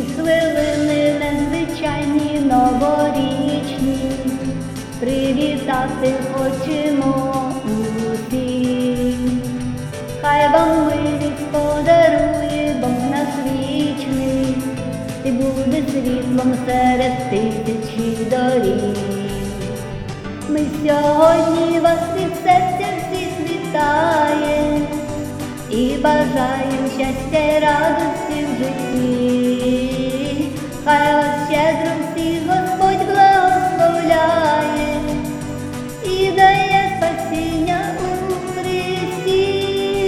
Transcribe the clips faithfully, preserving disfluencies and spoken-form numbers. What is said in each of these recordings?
ці хвилини незвичайні новорічні, привітати хочемо усіх. Хай вам милість подарує Бог наш вічний, і буде світлом серед тисячі доріг. Ми сьогодні вас від серця всіх вітаєм і бажаєм щастя й радості в житті. Хай вас щедро всіх Господь благословляє і дає спасіння у Христі.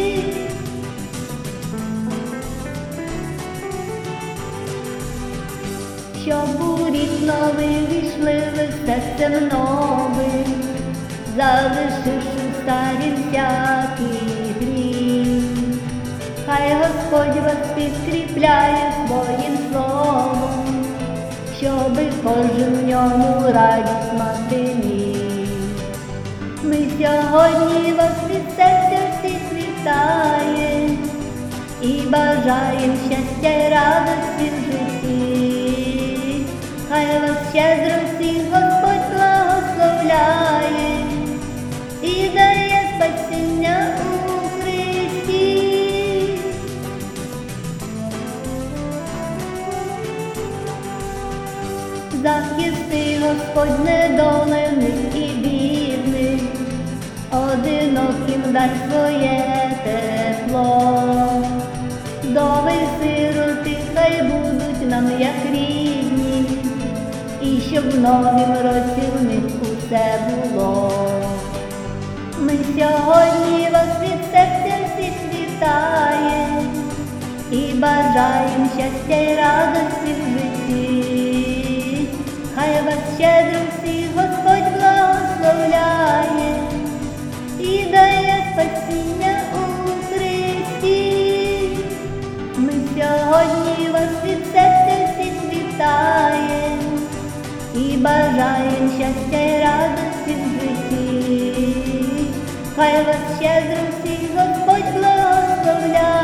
Щоб у рік новий війшли ви серцем новим, залишивши старі всякі гріх. Хай Господь вас підкріпляє своїм словом, щоби кожен в ньому радість мати міг. Ми сьогодні вас від серця всіх вітаєм і бажаєм щастя й радості в житті. Хай вас щедро всіх Господь благословляє і дає спасіння у Христі. Захисти Господь недолених і бідних, одиноким дай своє тепло. Вдови й сироти хай будуть нам як рідні, і щоб в новім році в них усе було. Ми сьогодні вас від серця всіх вітаєм і бажаєм щастя й радості в житті. Хай вас щедро всіх Господь благословляє і дає спасіння у Христі. Ми сьогодні вас від серця всіх вітаєм і бажаєм щастя й радості в житті. Хай вас щедро всіх Господь благословляє